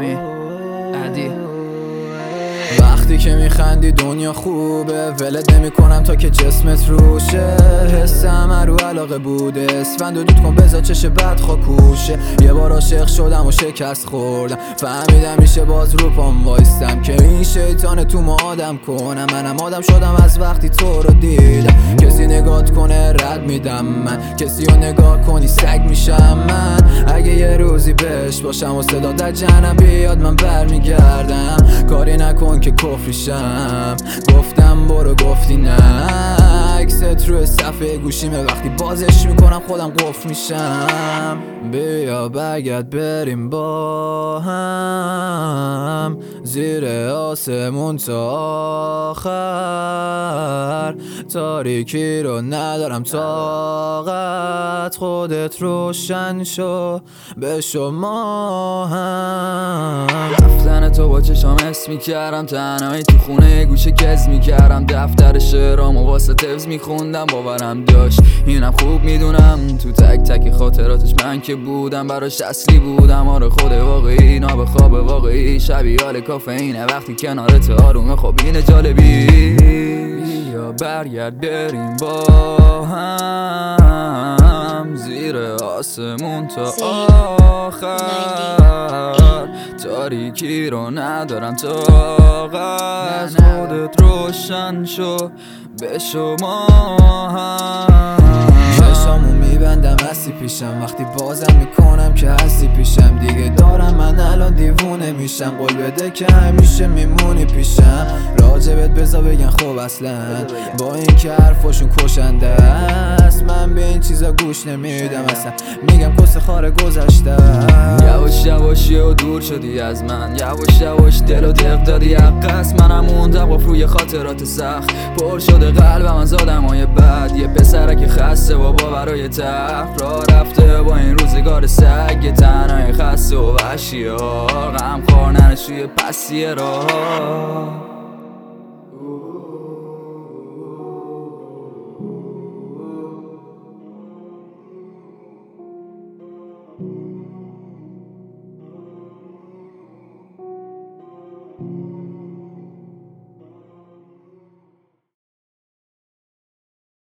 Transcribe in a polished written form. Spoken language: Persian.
امین عدی. وقتی که میخندی دنیا خوبه، ولت نمی کنم تا که جسمت روشه. حسم رو علاقه بوده، اسفند و دود کن بذار چش بد خاکوشه. یه بار عاشق شدم و شکست خوردم، فهمیدم میشه باز رو پام وایستم که این شیطان تو ما آدم کنم. منم آدم شدم از وقتی تو رو دیدم. کسی نگات کنه رد میدم من، کسی رو نگاه کنی سگ میشم من. اگه یه روزی بهش باشم و صدا در جهنم بیاد من برمیگردم. کاری نکن که کفریشم، گفتم برو گفتی نه. عکست روی صفحه گوشیمه، وقتی بازش میکنم خودم قفل میشم. بیا برگرد بریم با هم زیر آسمون تا آخر. تاریکی رو ندارم طاقت، خودت روشن شو به شما هم. رفتن تو با چشام حس میکردم، تنهایی تو خونه گوشه کز میکردم. دفتر شعرامو واسه تفز میخوندم، باورم داشت اینم خوب میدونم. تو تک تک خاطراتش من که بودم براش اصلی بودم. آره خود واقعی ناب خواب واقعی، شبیه حال کافئینه وقتی کنارت آرومه. خب اینه جالبی. بیا برگرد بریم با هم زیر آسمون تا آخر. تاریکی رو ندارم طاقت، خودت روشن شو به شما هم. چشامو میبندم هستی پیشم، وقتی بازم میکنم که هستی پیشم. دیگه دارم من الان دیوونه میشم، قول بده که همیشه میمونی پیشم. راجبت بذار بگن خوب اصلا، با این که حرفاشون کشنده است. من به این چیزا گوش نمیدم اصلا، میگم کس خاره گذشته. یواش یواشی و دور شدی از من، یواش یواش دل و دق دادی عقص. منم موندم با روی خاطرات سخت، پر شده قلبم از آدمای بد. یه پسرک خسته و باورای تخت، راه رفته با این روزگار سگ. تنهای خسته و وحشی ها، غمخوار ننشوی پسی راه.